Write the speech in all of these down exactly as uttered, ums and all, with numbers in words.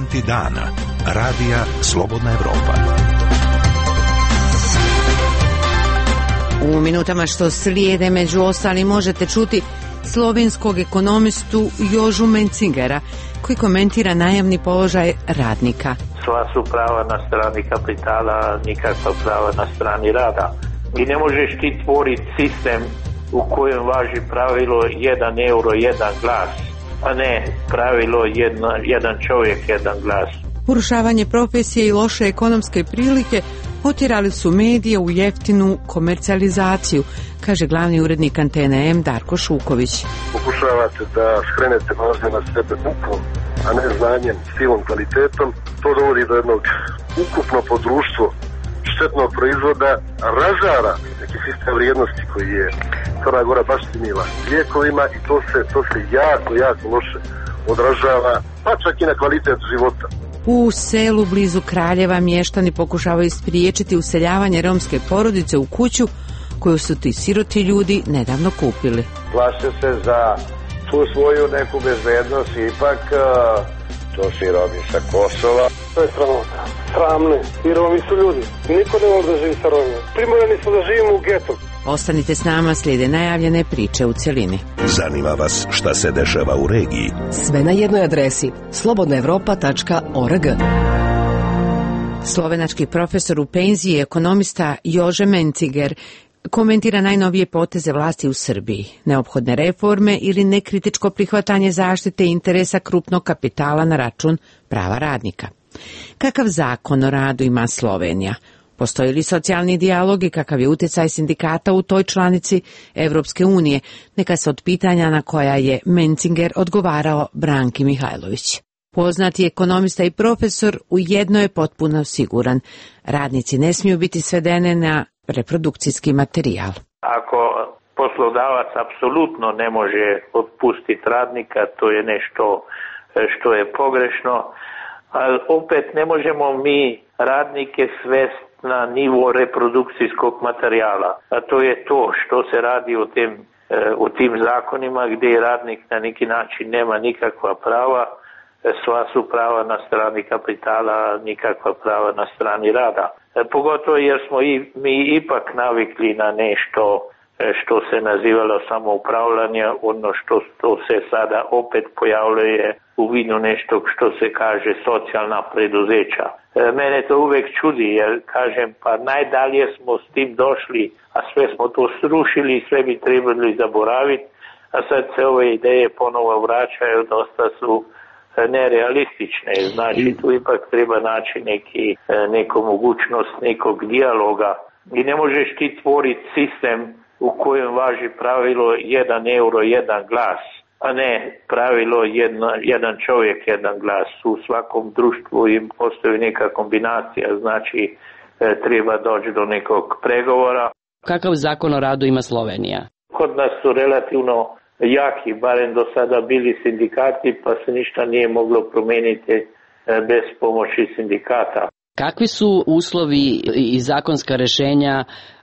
Momenti dana. Radija Slobodna Evropa. U minutama što slijede među ostalim možete čuti slovenskog ekonomistu Jožu Mencingera koji komentira najavni položaj radnika. Sva su prava na strani kapitala, nikakva prava na strani rada. I ne možeš ti tvoriti sistem u kojem važi pravilo jedan euro, jedan glas, a ne pravilo jedna, jedan čovjek, jedan glas. Urušavanje profesije i loše ekonomske prilike potjerali su medije u jeftinu komercijalizaciju, kaže glavni urednik Antene M Darko Šuković. Pokušavate da skrenete pažnju na sebe bukom, a ne znanjem, stilom, kvalitetom. To dovodi do jednog ukupno po društvu štetnog proizvoda, razara neki sistem vrijednosti koji je Crna Gora baštinila lijekovima i to se, to se jako, jako loše odražava, pa čak i na kvalitet života. U selu blizu Kraljeva mještani pokušavaju spriječiti useljavanje romske porodice u kuću koju su ti siroti ljudi nedavno kupili. Plaše se za tu svoju neku bezbednost, ipak to su i Romi sa Kosova. To je sramota. Sramne. I Romi su ljudi. Niko ne može da živi sa Romima. Primorani smo da živimo u getu. Ostanite s nama, slijede najavljene priče u cjelini. Zanima vas šta se dešava u regiji? Sve na jednoj adresi slobodna evropa tačka org. Slovenački profesor u penziji, ekonomista Jože Mencinger, komentira najnovije poteze vlasti u Srbiji, neophodne reforme ili nekritičko prihvatanje zaštite interesa krupnog kapitala na račun prava radnika. Kakav zakon o radu ima Slovenija? Postoji li socijalni dijalog i kakav je utjecaj sindikata u toj članici Evropske unije? Neka se od pitanja na koja je Mencinger odgovarao Branki Mihajlović. Poznati ekonomista i profesor u jedno je potpuno siguran. Radnici ne smiju biti svedene na reprodukcijski materijal. Ako poslodavac apsolutno ne može otpustiti radnika, to je nešto što je pogrešno, ali opet ne možemo mi radnike svesti na nivo reprodukcijskog materijala. A to je to što se radi u tim, u tim zakonima gdje radnik na neki način nema nikakva prava, sva su prava na strani kapitala, nikakva prava na strani rada. Pogotovo jer smo i mi ipak navikli na nešto što se nazivalo samoupravljanje, ono što, što se sada opet pojavljuje u vidu nešto što se kaže socijalna preduzeća. Mene to uvijek čudi jer kažem pa najdalje smo s tim došli, a sve smo to srušili i sve bi trebali zaboraviti, a sad se ove ideje ponovo vraćaju, dosta su nerealistične, znači tu ipak treba naći neki, neku mogućnost nekog dijaloga i ne možeš ti tvoriti sistem u kojem važi pravilo jedan euro, jedan glas, a ne pravilo jedna, jedan čovjek, jedan glas. U svakom društvu im postoji neka kombinacija, znači treba doći do nekog pregovora. Kakav zakon o radu ima Slovenija? Kod nas su relativno jaki, barem do sada bili sindikati, pa se ništa nije moglo promijeniti bez pomoći sindikata. Kakvi su uslovi i zakonska rješenja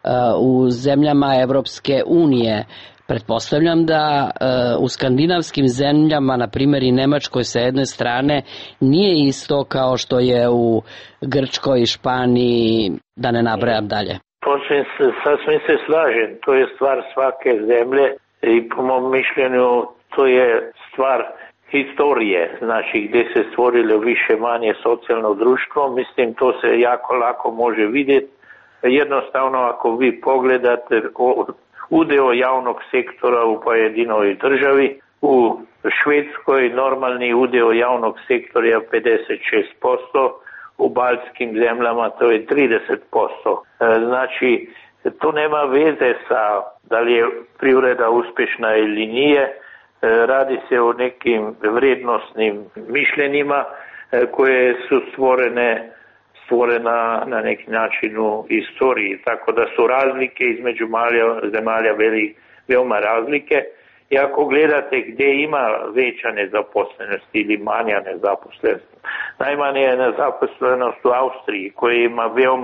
u zemljama Evropske unije? Pretpostavljam da u skandinavskim zemljama, na primjer i Nemačkoj sa jedne strane, nije isto kao što je u Grčkoj i Španiji, da ne nabrajam dalje. Počnem se, sasvim se slažem, to je stvar svake zemlje i po mom mišljenju to je stvar historije, znači gdje se stvorilo više manje socijalno društvo, mislim to se jako lako može vidjeti. Jednostavno ako vi pogledate udeo javnog sektora u pojedinoj državi, u Švedskoj normalni udeo javnog sektora je pedeset šest posto, u baltskim zemljama to je trideset posto. Znači to nema veze sa da li je privreda uspješna ili nije. Radi se o nekim vrijednosnim mišljenjima koje su stvorene, stvorena na neki način u istoriji. Tako da su razlike između malja, zemalja veli, veoma razlike. I ako gledate gdje ima veća nezaposlenost ili manja nezaposlenost, najmanja je nezaposlenost u Austriji koja ima veoma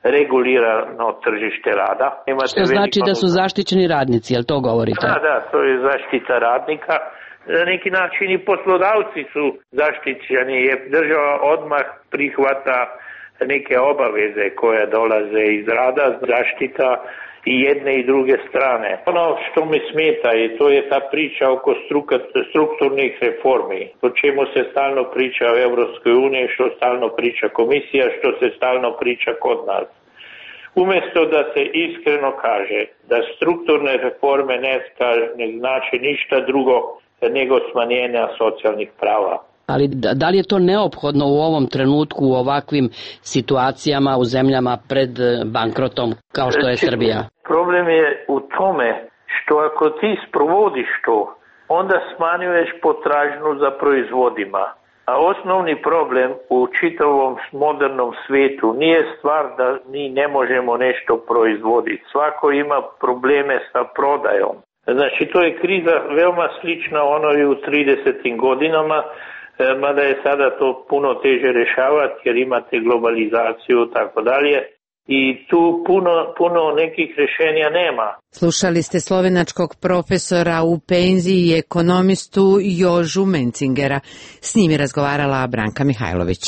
regulirano tržište rada. Imate Što znači da su zaštićeni radnici, jel to govorite? Da, da, to je zaštita radnika. Na neki način i poslodavci su zaštićeni jer država odmah prihvata neke obaveze koje dolaze iz rada, zaštita i jedne i druge strane. Ono što mi smeta i to je ta priča oko struka, strukturnih reformi, o čemu se stalno priča u Europskoj uniji, što stalno priča komisija, što se stalno priča kod nas. Umjesto da se iskreno kaže da strukturne reforme ne, ne znači ništa drugo nego smanjenja socijalnih prava. Ali da, da li je to neophodno u ovom trenutku u ovakvim situacijama u zemljama pred bankrotom kao što je Srbija? Problem je u tome što ako ti sprovodiš to, onda smanjuješ potražnju za proizvodima. A osnovni problem u čitavom modernom svijetu nije stvar da mi ne možemo nešto proizvoditi. Svako ima probleme sa prodajom. Znači, to je kriza veoma slična onoj u tridesetim godinama, mada je sada to puno teže rješavati jer imate globalizaciju i tako dalje. I tu puno, puno nekih rješenja nema. Slušali ste slovenačkog profesora u penziji i ekonomistu Jožu Mencingera. S njim je razgovarala Branka Mihajlović.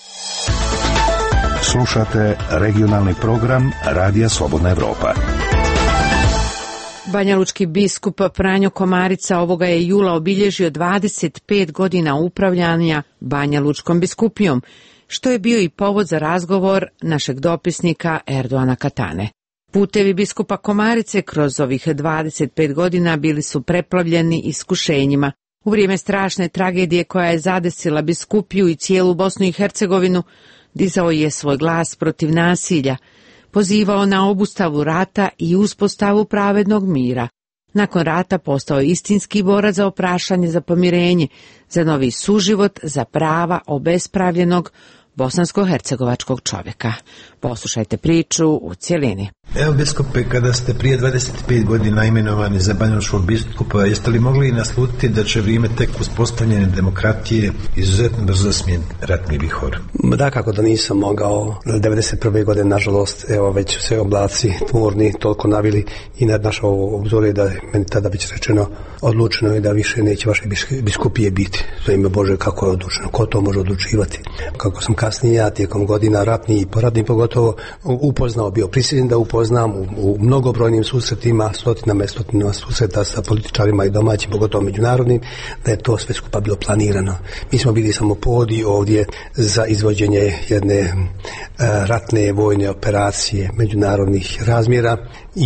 Slušate regionalni program Radija Slobodna Evropa. Banjalučki biskup Franjo Komarica ovoga je jula obilježio dvadeset pet godina upravljanja Banjalučkom biskupijom, što je bio i povod za razgovor našeg dopisnika Erdoana Katane. Putevi biskupa Komarice kroz ovih dvadeset pet godina bili su preplavljeni iskušenjima. U vrijeme strašne tragedije koja je zadesila biskupiju i cijelu Bosnu i Hercegovinu, dizao je svoj glas protiv nasilja, pozivao na obustavu rata i uspostavu pravednog mira. Nakon rata postao je istinski borac za opraštanje, za pomirenje, za novi suživot, za prava obespravljenog bosansko-hercegovačkog čovjeka. Poslušajte priču u cjelini. Evo, biskupe, kada ste prije dvadeset pet godina imenovani za banjalučkog biskupa, jeste li mogli naslutiti da će vrijeme tek uspostavljene demokratije izuzetno brzo smijeniti ratni vihor? Da, kako da nisam mogao. devedeset prve godine, nažalost, evo već sve oblaci tmurni toliko navili i nad naše obzore da je meni tada već rečeno, odlučeno je da više neće vaše biskupije biti. To ime Bože, kako je odlučeno, ko to može odlučivati. Kako sam kasnije ja tijekom godina ratni i poradni pogotovo upoznao, bio prisiljen da upoznam u, u mnogobrojnim susretima, stotinama i stotinama susreta sa političarima i domaćim, pogotovo međunarodnim, da je to sve skupa bilo planirano. Mi smo bili samo povodi ovdje za izvođenje jedne e, ratne vojne operacije međunarodnih razmjera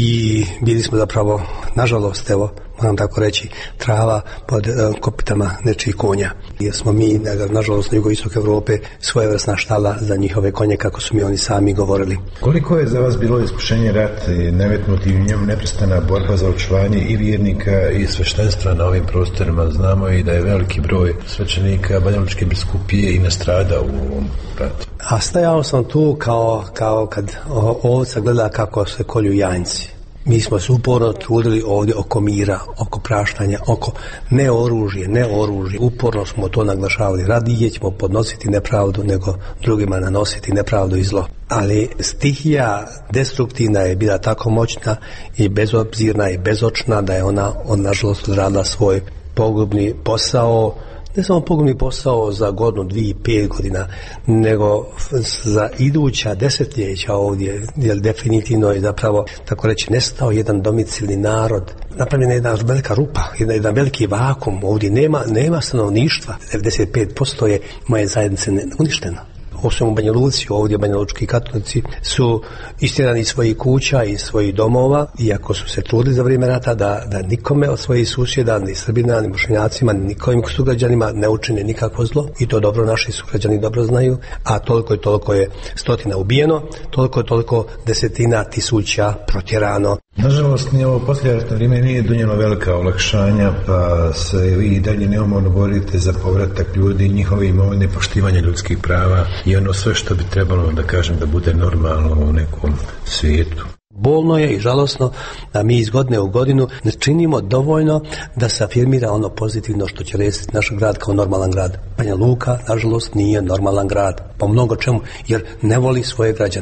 i bili smo zapravo, nažalost, evo, moram tako reći, trava pod uh, kopitama nečijih konja. Jer smo mi, nažalost, na jugoistok Europe svojevrsna štala za njihove konje, kako su mi oni sami govorili. Koliko je za vas bilo iskušenje rat i nametnuti u njemu neprestana borba za očuvanje i vjernika i sveštenstva na ovim prostorima? Znamo i da je veliki broj svećenika Banjalučke biskupije i nastrada u ovom ratu. A stajao sam tu kao, kao kad ovca gleda kako se kolju janjci. Mi smo se uporno trudili ovdje oko mira, oko praštanja, oko ne oružje, ne oružje. Uporno smo to naglašavali. Radije ćemo podnositi nepravdu nego drugima nanositi nepravdu i zlo. Ali stihija destruktivna je bila tako moćna i bezobzirna i bezočna da je ona, on nažalost odradila svoj pogubni posao. Ne samo pogubni posao za godinu, dvije, pet godina, nego za iduća desetljeća ovdje, jer definitivno je zapravo, tako reći, nestao jedan domicilni narod. Napravljena je jedna velika rupa, jedan, jedan veliki vakum, ovdje nema, nema stanovništva, devedeset pet posto je moje zajednice uništeno. Osim u Banja Luci, ovdje banjalučki katolici su istjerani iz svojih kuća i svojih domova, iako su se trudili za vrijeme rata da, da nikome od svojih susjeda, ni Srbina, ni Bošnjacima, ni nikovim sugrađanima ne učine nikakvo zlo. I to dobro naši sugrađani dobro znaju, a toliko i toliko je stotina ubijeno, toliko i toliko desetina tisuća protjerano. Nažalost, ni ovo poslijeratno vrijeme nije donijelo velika olakšanja, pa se vi i dalje neumorno borite za povratak ljudi, njihove imovine, poštivanje ljudskih prava i ono sve što bi trebalo, da kažem, da bude normalno u nekom svijetu. Bolno je i žalosno da mi iz godine u godinu ne činimo dovoljno da se afirmira ono pozitivno što će resiti naš grad kao normalan grad. Banja Luka, nažalost, nije normalan grad. Po mnogo čemu, jer ne voli svoje građane.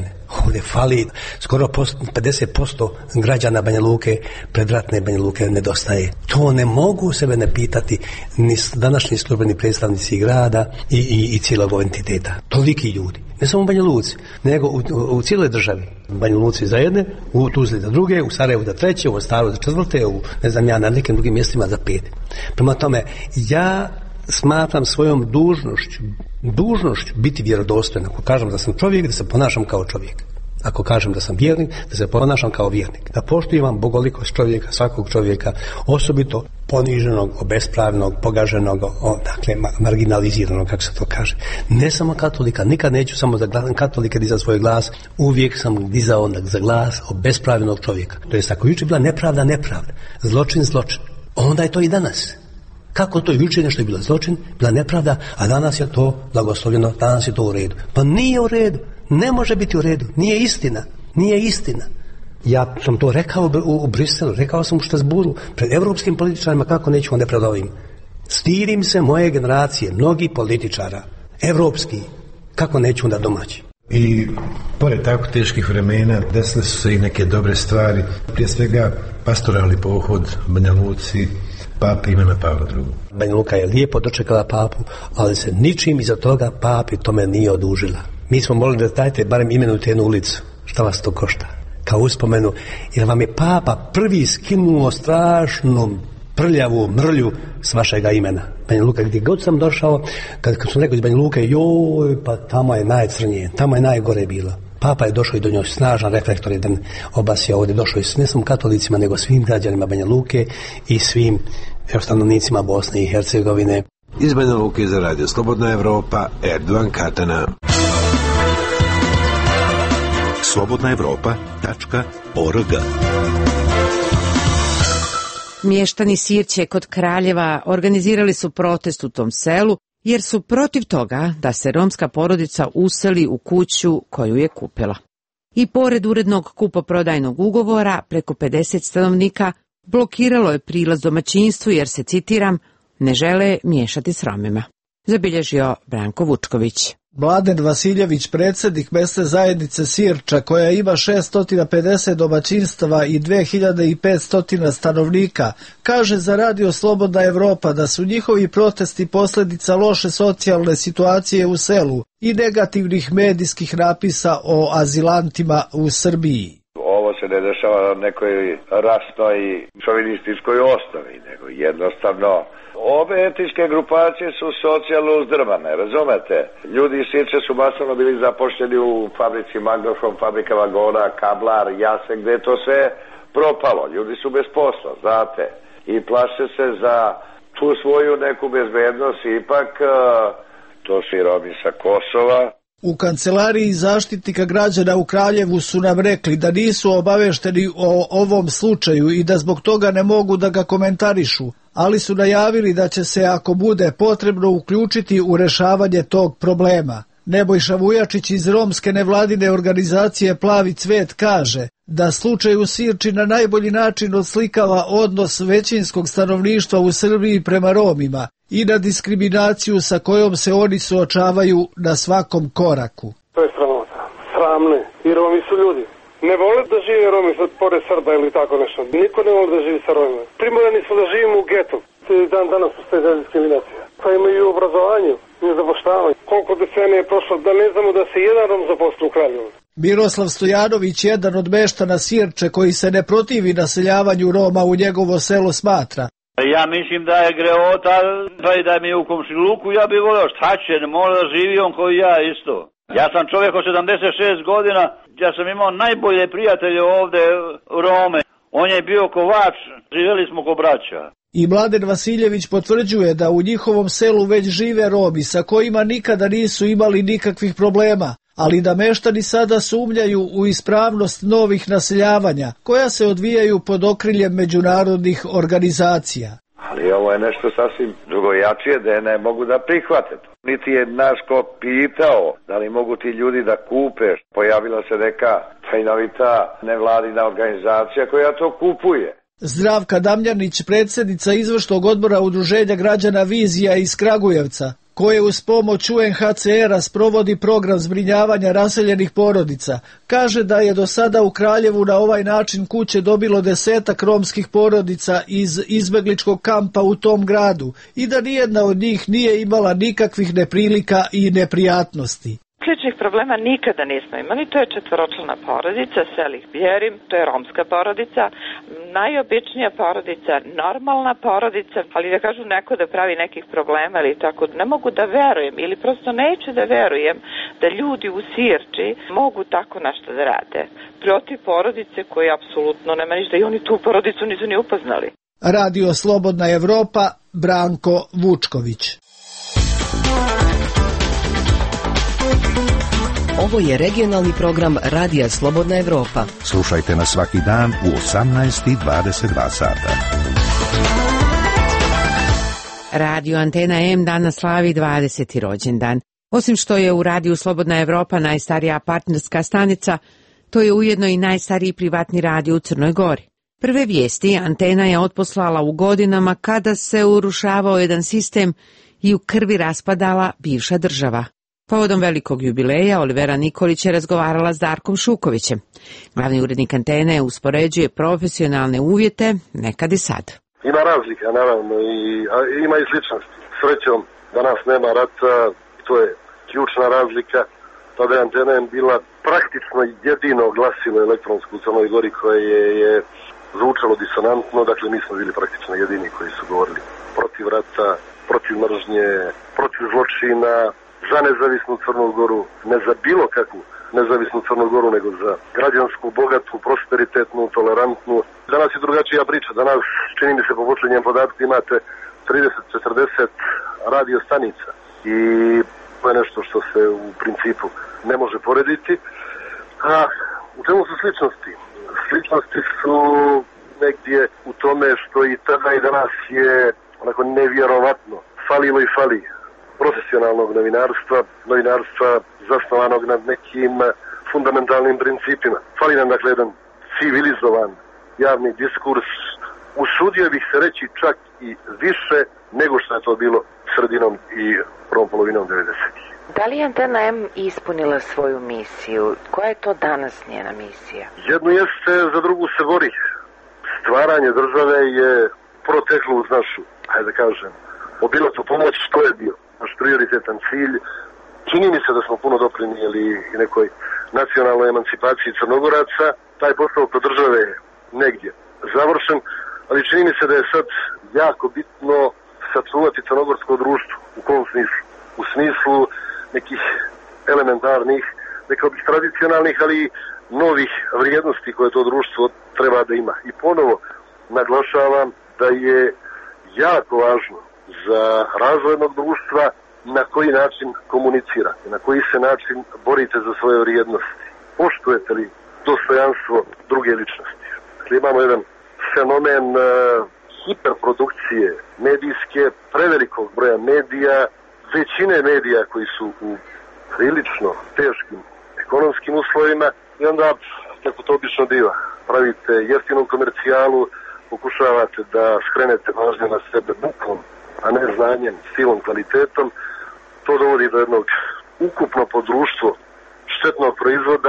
ovdje fali skoro pedeset posto građana Banja Luke, predratne Banja Luke nedostaje. To ne mogu sebe ne pitati ni današnji službeni predstavnici grada i, i, i cijelog entiteta. Toliki ljudi. Ne samo u Banja Luci, nego u, u, u cijeloj državi. U Banja Luci za jedne, u Tuzli za druge, u Sarajevu za treće, u Mostaru za četvrte, u ne znam ja, na nekim drugim mjestima za pet. Prema tome, ja smatram svojom dužnošću, dužnošću biti vjerodostojan. Ako kažem da sam čovjek, da se ponašam kao čovjek. Ako kažem da sam vjernik, da se ponašam kao vjernik. Da poštivam bogolikost čovjeka, svakog čovjeka, osobito poniženog, obespravnog, pogaženog, o, dakle, marginaliziranog, kako se to kaže. Ne samo katolika, nikad neću samo za katolike dizati svoj glas, uvijek sam dizao za glas obespravljenog čovjeka. To jest, ako juče bila nepravda, nepravda, zločin, zločin, onda je to i danas. Kako to juče nešto je bilo zločin, bila nepravda, a danas je to blagoslovljeno, danas je to u redu. Pa nije u redu, ne može biti u redu, nije istina, nije istina. Ja sam to rekao u, u Briselu, rekao sam u Štrasburu, pred evropskim političarima, kako neću onda pred ovim. Stidim se moje generacije, mnogi političara, evropski, kako neću onda domaći. I pored tako teških vremena desile su se i neke dobre stvari, prije svega pastoralni pohod Banja Luci, Pape Ivana Pavla drugog. Banja Luka je lijepo dočekala papu, ali se ničim iza toga papi tome nije odužila. Mi smo molili da dajte barem imenujte jednu ulicu. Šta vas to košta? Kao uspomenu, jer vam je papa prvi skinuo strašnu prljavu mrlju s vašega imena. Banja Luka, gdje god sam došao, kad, kad sam rekao iz Banja Luke, joj, pa tamo je najcrnije, tamo je najgore bilo. Papa je došao i do njoj snažan reflektor, jedan obasja ovdje, došao i ne samo katolicima, nego svim građanima Banja Luke i svim stanovnicima Bosne i Hercegovine. Iz Banja Luke za Radio Slobodna Evropa, Erdovan Katana. slobodna evropa tačka org. Mještani Sirće kod Kraljeva organizirali su protest u tom selu jer su protiv toga da se romska porodica useli u kuću koju je kupila. I pored urednog kupoprodajnog ugovora, preko pedeset stanovnika blokiralo je prilaz domaćinstvu jer se, citiram, ne žele miješati s Romima. Zabilježio Branko Vučković. Mladen Vasiljević, predsjednik mesne zajednice Sirča, koja ima šesto pedeset domaćinstava i dve hiljade petsto stanovnika, kaže za Radio Slobodna Evropa da su njihovi protesti posljedica loše socijalne situacije u selu i negativnih medijskih napisa o azilantima u Srbiji. Ovo se ne dešava na nekoj rasnoj i šovinističkoj osnovi, nego jednostavno ove etničke grupacije su socijalno uzdrmane, razumete? Ljudi iz Sirče su masovno bili zapošljeni u fabrici Magnofon, fabrika vagona, Kablar, Jase, gdje je to sve propalo. Ljudi su bez posla, znate, i plaše se za tu svoju neku bezbednost, ipak to su i Romi sa Kosova. U kancelariji zaštitnika građana u Kraljevu su nam rekli da nisu obavešteni o ovom slučaju i da zbog toga ne mogu da ga komentarišu, ali su najavili da će se, ako bude potrebno, uključiti u rešavanje tog problema. Nebojša Vujačić iz romske nevladine organizacije Plavi cvet kaže da slučaj u Sirči na najbolji način odslikava odnos većinskog stanovništva u Srbiji prema Romima i na diskriminaciju sa kojom se oni suočavaju na svakom koraku. To je sramota. Sramne. I Romi su ljudi. Ne vole da žive Romi pored Srba ili tako nešto. Niko ne vole da živi sa Romima. Primorani smo da živimo u getu. Dan danas postoje da diskriminacija. Pa imaju i u obrazovanju, i u zapoštavanju. Koliko decenije je prošlo da ne znamo da se jedan Rom zaposli u Kraljevu. Miroslav Stojanović, jedan od meštana Sirče koji se ne protivi naseljavanju Roma u njegovo selo, smatra: ja mislim da je greota, pa i da mi je u komšiluku, ja bih volio, šta će, ne mora da živi on koji ja isto. Ja sam čovjek od sedamdeset šest godina, ja sam imao najbolje prijatelje ovde Rome. On je bio kovač, živjeli smo ko braća. I Mladen Vasiljević potvrđuje da u njihovom selu već žive Romi sa kojima nikada nisu imali nikakvih problema, ali da meštani sada sumnjaju u ispravnost novih naseljavanja, koja se odvijaju pod okriljem međunarodnih organizacija. Ali ovo je nešto sasvim drugojačije, da je ne mogu da prihvate to. Niti je naš ko pitao da li mogu ti ljudi da kupe. Pojavila se neka tajnovita nevladina organizacija koja to kupuje. Zdravka Damljanić, predsjednica izvršnog odbora Udruženja građana Vizija iz Kragujevca, koje uz pomoć U N H C R-a sprovodi program zbrinjavanja raseljenih porodica, kaže da je do sada u Kraljevu na ovaj način kuće dobilo desetak romskih porodica iz izbegličkog kampa u tom gradu i da nijedna od njih nije imala nikakvih neprilika i neprijatnosti. Sličnih problema nikada nismo imali, to je četvoročlana porodica, Selih Bjerim, to je romska porodica, najobičnija porodica, normalna porodica, ali da kažu neko da pravi nekih problema ili tako, ne mogu da verujem ili prosto neću da verujem da ljudi u Sirči mogu tako nešto da rade. Protiv porodice koji apsolutno nema ništa i oni tu porodicu nisu ni upoznali. Radio Slobodna Evropa, Branko Vučković. Ovo je regionalni program Radija Slobodna Evropa. Slušajte nas svaki dan u osamnaest i dvadeset dva sata. Radio Antena M danas slavi dvadeseti rođendan. Osim što je u Radiju Slobodna Evropa najstarija partnerska stanica, to je ujedno i najstariji privatni radio u Crnoj Gori. Prve vijesti Antena je otposlala u godinama kada se urušavao jedan sistem i u krvi raspadala bivša država. Povodom velikog jubileja Olivera Nikolić je razgovarala s Darkom Šukovićem. Glavni urednik Antene uspoređuje profesionalne uvjete nekad i sad. Ima razlika, naravno, i a, ima i sličnosti. Srećom, danas nema rata, to je ključna razlika. Tada je Antena bila praktično jedino glasilo elektronsko u Crnoj Gori koje je, je zvučalo disonantno, dakle mi smo bili praktično jedini koji su govorili protiv rata, protiv mržnje, protiv zločina, za nezavisnu Crnu Goru, ne za bilo kakvu nezavisnu Crnu Goru, nego za građansku, bogatu, prosperitetnu, tolerantnu. Danas je drugačija priča. Danas, čini mi se po posljednjem podatku, imate trideset do četrdeset radio stanica i to je nešto što se u principu ne može porediti. A u čemu su sličnosti? Sličnosti su negdje u tome što i tada i danas je onako nevjerovatno falilo i fali profesionalnog novinarstva, novinarstva zasnovanog nad nekim fundamentalnim principima. Fali nam dakle jedan civilizovan javni diskurs, usudio bih se reći čak i više nego što je to bilo sredinom i prvom polovinom devedesetih. Da li je Antena M ispunila svoju misiju? Koja je to danas njena misija? Jedno jeste, za drugu se bori. Stvaranje države je proteklo uz našu, hajde da kažem, obilatu pomoć, što je bio naš prioritetan cilj. Čini mi se da smo puno doprinijeli i nekoj nacionalnoj emancipaciji Crnogoraca. Taj posao kod države je negdje završen, ali čini mi se da je sad jako bitno sačuvati crnogorsko društvo. U kom smislu? U smislu nekih elementarnih, nekao bih tradicionalnih, ali i novih vrijednosti koje to društvo treba da ima. I ponovo naglašavam da je jako važno za razvoj jednog društva na koji način komunicirate, na koji se način borite za svoje vrijednosti. Poštujete li dostojanstvo druge ličnosti? Dakle, imamo jedan fenomen uh, hiperprodukcije medijske, prevelikog broja medija, većine medija koji su u prilično teškim ekonomskim uslovima i onda, kako to obično biva, pravite jeftinu komercijalu, pokušavate da skrenete pažnju na sebe bukom, a ne znanjem, stilom, kvalitetom. To dovodi do jednog ukupno po društvo štetnog proizvoda,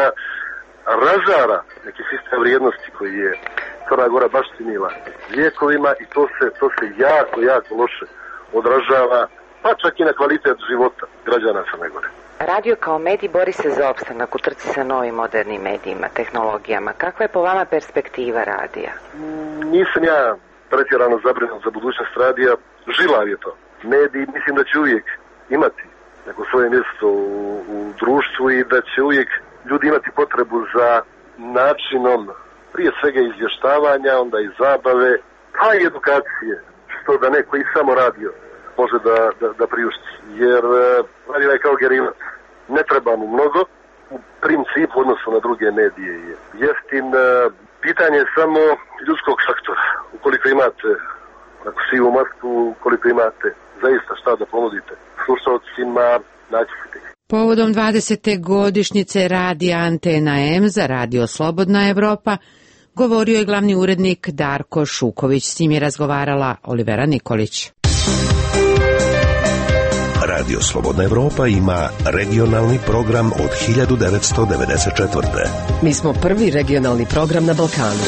razara neki sistem vrijednosti koji je Crna Gora baštinila vijekovima i to se, to se jako, jako loše odražava, pa čak i na kvalitet života građana Crne Gore. Radio kao medij bori se za opstanak u trci sa novim modernim medijima, tehnologijama. Kakva je po vama perspektiva radija? Nisam ja pretjerano zabrinut za budućnost radija. Žilav je to. Mediji mislim da će uvijek imati neko svoje mjesto u, u društvu i da će uvijek ljudi imati potrebu za načinom prije svega izvještavanja, onda i zabave, pa i edukacije, što da neko i samo radio može da, da, da priušti. Jer radio je kao gerilac. Ne treba mu mnogo, u principu odnosu na druge medije je jeftin. Pitanje je samo ljudskog faktora. Ukoliko imate ako sivu masku, koliko imate zaista šta da ponudite slušalcima, naći ćete. Povodom dvadesete godišnjice radija Antena M za Radio Slobodna Evropa govorio je glavni urednik Darko Šuković. S njim je razgovarala Olivera Nikolić. Radio Slobodna Evropa ima regionalni program od hiljadu devetsto devedeset četvrte. Mi smo prvi regionalni program na Balkanu.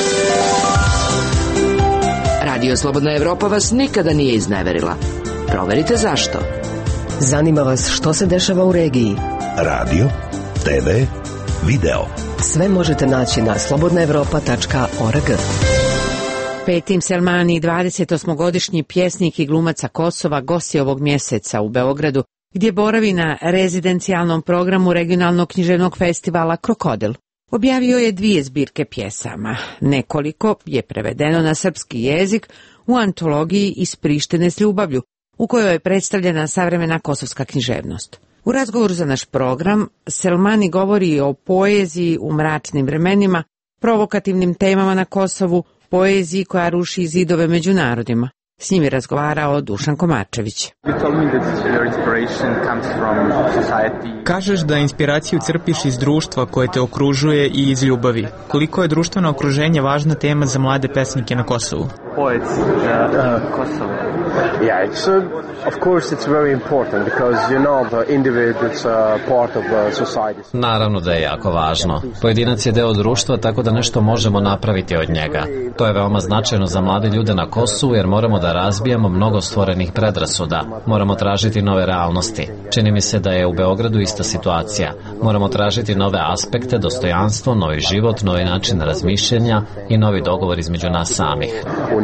Radio Slobodna Evropa vas nikada nije izneverila. Proverite zašto. Zanima vas što se dešava u regiji. Radio, te ve, video. Sve možete naći na slobodna evropa tačka org. Petim Selmani, dvadesetosmogodišnji pjesnik i glumac sa Kosova, gost je ovog mjeseca u Beogradu, gdje boravi na rezidencijalnom programu regionalnog književnog festivala Krokodil. Objavio je dvije zbirke pjesama. Nekoliko je prevedeno na srpski jezik u antologiji Iz Prištine s ljubavlju, u kojoj je predstavljena savremena kosovska književnost. U razgovoru za naš program, Selmani govori o poeziji u mračnim vremenima, provokativnim temama na Kosovu, poeziji koja ruši zidove među narodima. S njim je razgovarao Dušan Komarčević. Kažeš da inspiraciju crpiš iz društva koje te okružuje i iz ljubavi. Koliko je društveno okruženje važna tema za mlade pesnike na Kosovu? Poets uh, Kosovo. Yeah, it's uh, of course it's very important because you know the individual is uh, part of the society. Naravno da je jako važno. Pojedinac je deo društva, tako da nešto možemo napraviti od njega. To je veoma značajno za mlade ljude na Kosovu jer moramo da razbijamo mnogo stvorenih predrasuda. Moramo tražiti nove realnosti. Čini mi se da je u Beogradu ista situacija. Moramo tražiti nove aspekte, dostojanstvo, novi život, novi način razmišljanja i novi dogovor između nas samih.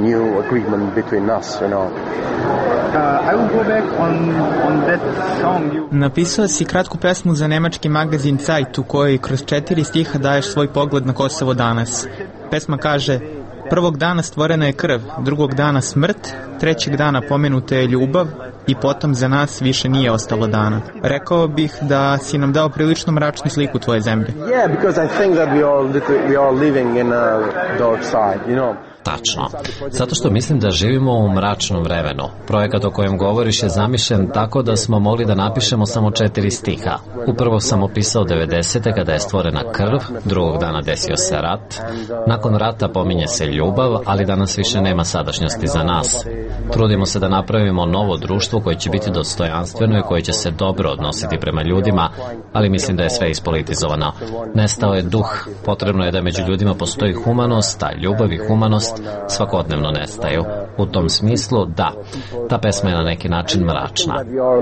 Napisao si kratku pesmu za nemački magazin Zeit u kojoj kroz četiri stiha daješ svoj pogled na Kosovo danas. Pesma kaže: prvog dana stvorena je krv, drugog dana smrt, trećeg dana pomenuta je ljubav i potom za nas više nije ostalo dana. Rekao bih da si nam dao prilično mračnu sliku tvoje zemlje. Yeah, because I think that we are we are living in a dark side, you know. Tačno. Zato što mislim da živimo u mračnom vremenu. Projekat o kojem govoriš je zamišljen tako da smo mogli da napišemo samo četiri stiha. Upravo sam opisao devedesete kada je stvorena krv, drugog dana desio se rat. Nakon rata pominje se ljubav, ali danas više nema sadašnjosti za nas. Trudimo se da napravimo novo društvo koje će biti dostojanstveno i koje će se dobro odnositi prema ljudima, ali mislim da je sve ispolitizovano. Nestao je duh. Potrebno je da među ljudima postoji humanost, a ljubav i humanost svakodnevno nestaju. U tom smislu, da, ta pesma je na neki način mračna.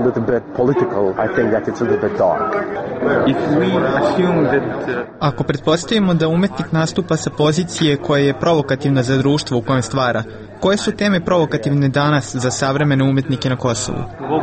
Ako pretpostavimo da umetnik nastupa sa pozicije koja je provokativna za društvo u kojem stvara, koje su teme provokativne danas za savremene umetnike na Kosovu?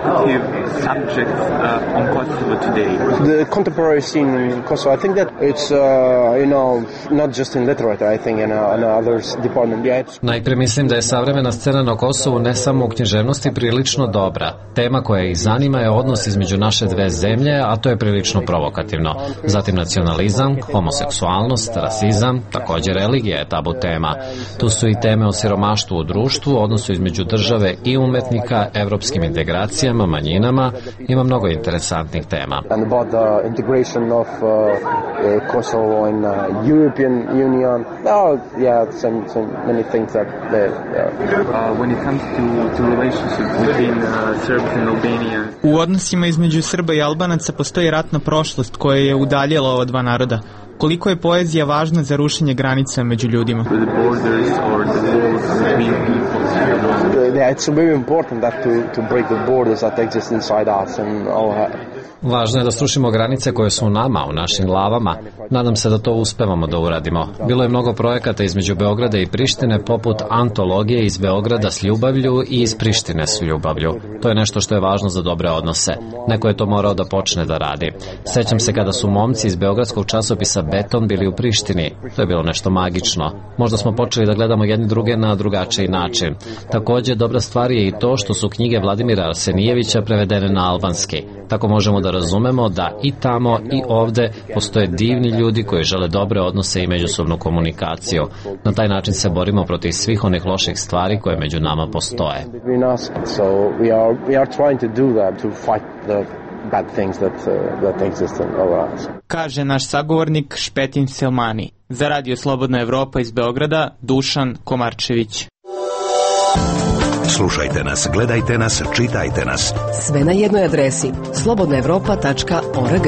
The contemporary scene in Kosovo, I think that it's, uh, you know, not just in literature, I think in, uh, in others department. Yeah, it's... Najprije mislim da je savremena scena na Kosovu ne samo u književnosti prilično dobra. Tema koja ih zanima je odnos između naše dve zemlje, a to je prilično provokativno. Zatim nacionalizam, homoseksualnost, rasizam, također religija je tabu tema. Tu su i teme o siromaštvu u društvu, odnosu između države i umetnika, evropskim integracijama, manjinama. Ima mnogo interesantnih tema. And about the integration of uh, uh, Kosovo in uh, European Union. Oh, yeah, some, some many things that they, yeah. Uh, when it comes to, to relationships between uh, Serbs and Albania. U odnosima između Srba i Albanaca postoji ratna prošlost koja je udaljila ova dva naroda. Koliko je poezija važna za rušenje granica među ljudima? Yeah, it's very important that to to break the borders that exist inside us and all that. Važno je da srušimo granice koje su u nama, u našim glavama. Nadam se da to uspevamo da uradimo. Bilo je mnogo projekata između Beograda i Prištine, poput antologije Iz Beograda s ljubavlju i Iz Prištine s ljubavlju. To je nešto što je važno za dobre odnose. Neko je to morao da počne da radi. Sećam se kada su momci iz beogradskog časopisa Beton bili u Prištini. To je bilo nešto magično. Možda smo počeli da gledamo jedni druge na drugačiji način. Također, dobra stvar je i to što su knjige Vladimira Arsenijevića prevedene na albanski. Tako možemo da razumemo da i tamo i ovde postoje divni ljudi koji žele dobre odnose i međusobnu komunikaciju. Na taj način se borimo protiv svih onih loših stvari koje među nama postoje. Kaže naš sagovornik Špetin Selmani. Za Radio Slobodna Evropa iz Beograda, Dušan Komarčević. Slušajte nas, gledajte nas, čitajte nas. Sve na jednoj adresi slobodna evropa tačka org.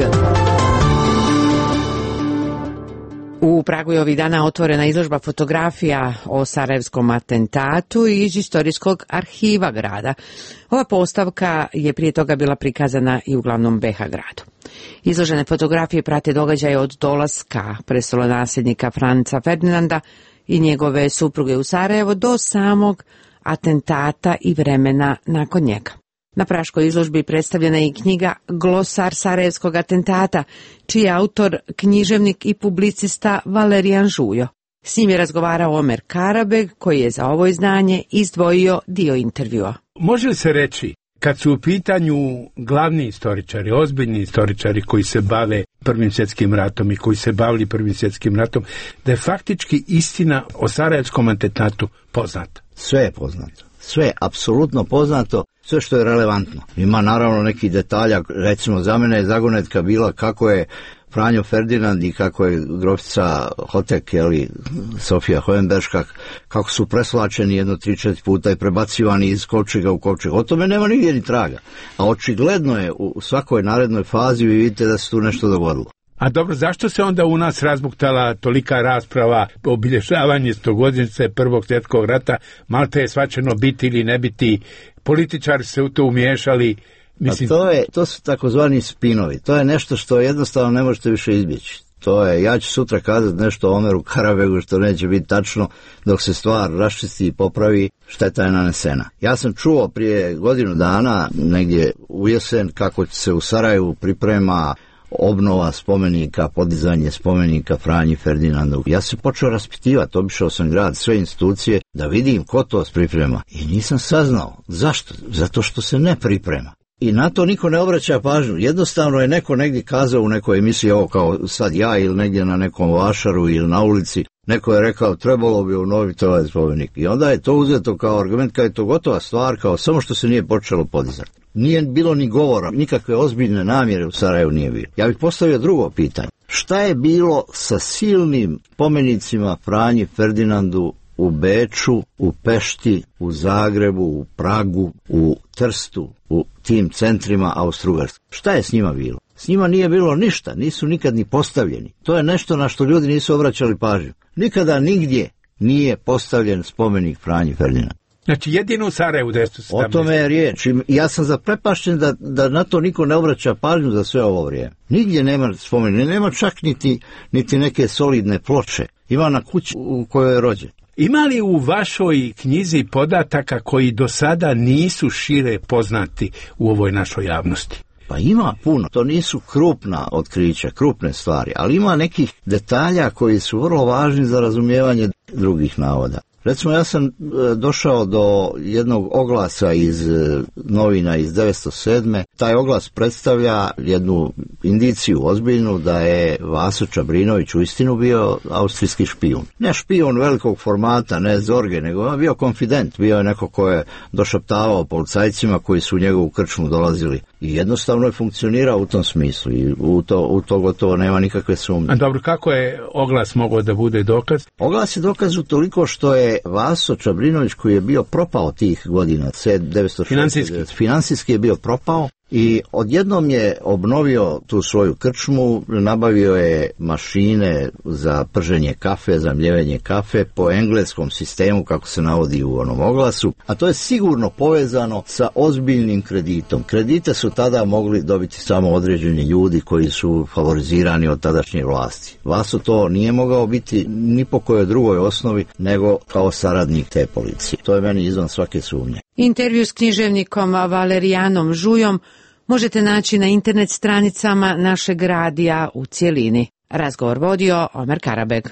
U Pragu je ovih dana otvorena izložba fotografija o sarajevskom atentatu iz istorijskog arhiva grada. Ova postavka je prije toga bila prikazana i u glavnom be ha gradu. Izložene fotografije prate događaje od dolaska prestolonasljednika Franca Ferdinanda i njegove supruge u Sarajevo do samog atentata i vremena nakon njega. Na praškoj izložbi predstavljena je i knjiga Glosar sarajevskog atentata, čiji je autor književnik i publicista Valerijan Žujo. S njim je razgovarao Omer Karabeg, koji je za ovo izdanje izdvojio dio intervjua. Može li se reći, kad su u pitanju glavni istoričari, ozbiljni istoričari koji se bave Prvim svjetskim ratom i koji se bavili Prvim svjetskim ratom, da je faktički istina o sarajevskom atentatu poznata? Sve je poznato. Sve je apsolutno poznato, sve što je relevantno. Ima naravno nekih detalja, recimo za mene je zagonetka bila kako je Franjo Ferdinand i kako je grofica Hotek, jeli, Sofija Hohenberška, kako su preslačeni jedno tri četiri puta i prebacivani iz kovčega u kovčeg. O tome nema nigdje ni traga. A očigledno je u svakoj narednoj fazi vi vidite da se tu nešto dogodilo. A dobro, zašto se onda u nas razbuktala tolika rasprava o obilježavanju stogodišnjice Prvog svjetskog rata? Malte je svačeno biti ili ne biti, političari se u to umiješali. Mislim... A to, je, to su takozvani spinovi, to je nešto što jednostavno ne možete više izbjeći. To je, ja ću sutra kazati nešto o Omeru Karabegu što neće biti tačno, dok se stvar raščisti i popravi, šteta je nanesena. Ja sam čuo prije godinu dana, negdje u jesen, kako se u Sarajevu priprema obnova spomenika, podizanje spomenika Franji Ferdinandu. Ja se počeo raspitivati, obišao sam grad, sve institucije, da vidim ko to priprema. I nisam saznao. Zašto? Zato što se ne priprema. I na to niko ne obraća pažnju. Jednostavno je neko negdje kazao u nekoj emisiji, ovo kao sad ja ili negdje na nekom vašaru ili na ulici, neko je rekao trebalo bi obnoviti ovaj spomenik. I onda je to uzeto kao argument, kao je to gotova stvar, kao samo što se nije počelo podizati. Nije bilo ni govora, nikakve ozbiljne namjere u Sarajevu nije bilo. Ja bih postavio drugo pitanje. Šta je bilo sa silnim spomenicima Franji Ferdinandu u Beču, u Pešti, u Zagrebu, u Pragu, u Trstu, u tim centrima Austro-Ugarske? Šta je s njima bilo? S njima nije bilo ništa, nisu nikad ni postavljeni. To je nešto na što ljudi nisu obraćali pažnju. Nikada nigdje nije postavljen spomenik Franji Ferdinandu. Znači jedino u Sarajevu devetsto sedamnaeste. O tome je riječ. Ja sam zaprepašten da, da na to niko ne obraća pažnju za sve ovo vrijeme. Nigdje nema spomenika, nema čak niti, niti neke solidne ploče. Ima na kući u kojoj je rođen. Ima li u vašoj knjizi podataka koji do sada nisu šire poznati u ovoj našoj javnosti? Pa ima puno, to nisu krupna otkrića, krupne stvari, ali ima nekih detalja koji su vrlo važni za razumijevanje drugih navoda. Recimo, ja sam došao do jednog oglasa iz novina iz devetsto sedme. Taj oglas predstavlja jednu indiciju ozbiljnu da je Vaso Čabrinović uistinu bio austrijski špijun. Ne špijun velikog formata, ne Zorge, nego je bio konfident, bio je neko ko je došaptavao policajcima koji su u njegovu krčmu dolazili. I jednostavno je funkcionirao u tom smislu i u to, u to gotovo nema nikakve sumnje. A dobro, kako je oglas mogao da bude dokaz? Oglas je dokaz utoliko što je Vaso Čabrinović, koji je bio propao tih godina, devetsto šezdeset, finansijski. finansijski je bio propao i odjednom je obnovio tu svoju krčmu, nabavio je mašine za prženje kafe, za mljevenje kafe po engleskom sistemu, kako se navodi u onom oglasu, a to je sigurno povezano sa ozbiljnim kreditom. Kredite su tada mogli dobiti samo određeni ljudi koji su favorizirani od tadašnje vlasti. Vaso to nije mogao biti ni po kojoj drugoj osnovi nego kao saradnik te policije. To je meni izvan svake sumnje. Intervju s književnikom Valerijanom Žujom možete naći na internet stranicama našeg radija u cijelini. Razgovor vodio Omer Karabeg.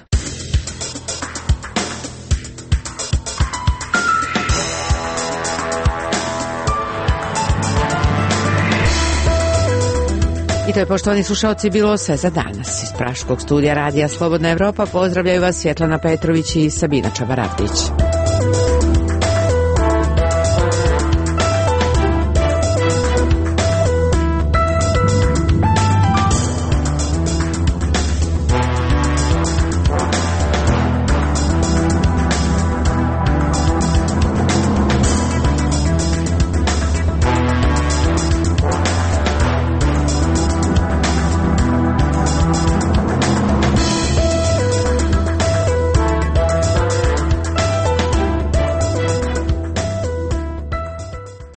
I to je, poštovani slušalci, bilo sve za danas. Iz praškog studija radija Slobodna Evropa pozdravljaju vas Svjetlana Petrović i Sabina Čabaravdić.